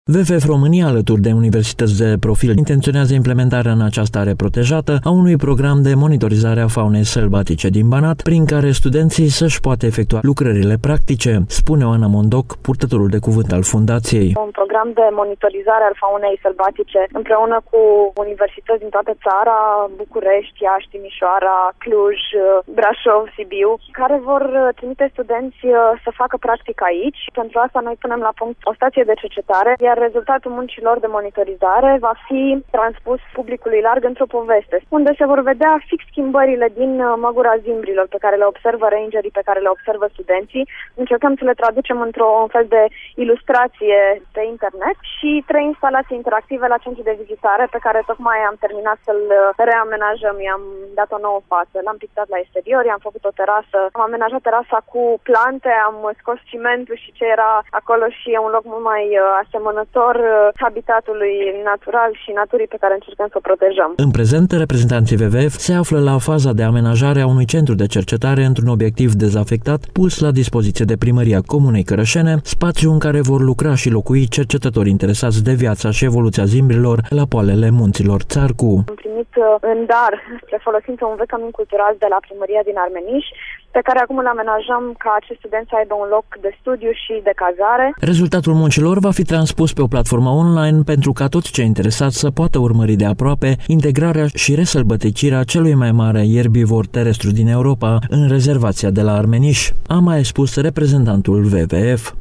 WWF România, alături de universități de profil, intenționează implementarea în această are protejată a unui program de monitorizare a faunei sălbatice din Banat, prin care studenții să-și poată efectua lucrările practice, spune Oana Mondoc, purtătorul de cuvânt al fundației. Un program de monitorizare al faunei sălbatice împreună cu universități din toată țara, București, Iași, Timișoara, Cluj, Brașov, Sibiu, care vor trimite studenți să facă practică aici. Pentru asta noi punem la punct o stație de cercetare, iar rezultatul muncilor de monitorizare va fi transpus publicului larg într-o poveste, unde se vor vedea fix schimbările din măgura zimbrilor pe care le observă rangerii, pe care le observă studenții. Încercăm să le traducem într-un fel de ilustrație pe internet și 3 instalații interactive la centru de vizitare pe care tocmai am terminat să-l reamenajăm. I-am dat o nouă față, l-am pictat la exterior, i-am făcut o terasă, am amenajat terasa cu plante, am scos cimentul și ce era acolo și e un loc mult mai asemănător habitatului natural și naturii pe care încercăm să o protejăm. În prezent, reprezentanții WWF se află la faza de amenajare a unui centru de cercetare într-un obiectiv dezafectat pus la dispoziție de Primăria Comunei Cărășene, spațiu în care vor lucra și locui cercetători interesați de viața și evoluția zimbrilor la poalele munților Țarcu. Am primit în dar spre folosință un vechi cămin cultural de la Primăria din Armeniș, pe care acum îl amenajăm ca acești studenți să aibă un loc de studiu și de cazare. Rezultatul muncilor va fi transpus pe o platformă online pentru ca toți cei interesați să poată urmări de aproape integrarea și resălbăticirea celui mai mare ierbivor terestru din Europa în rezervația de la Armeniș, a mai spus reprezentantul WWF.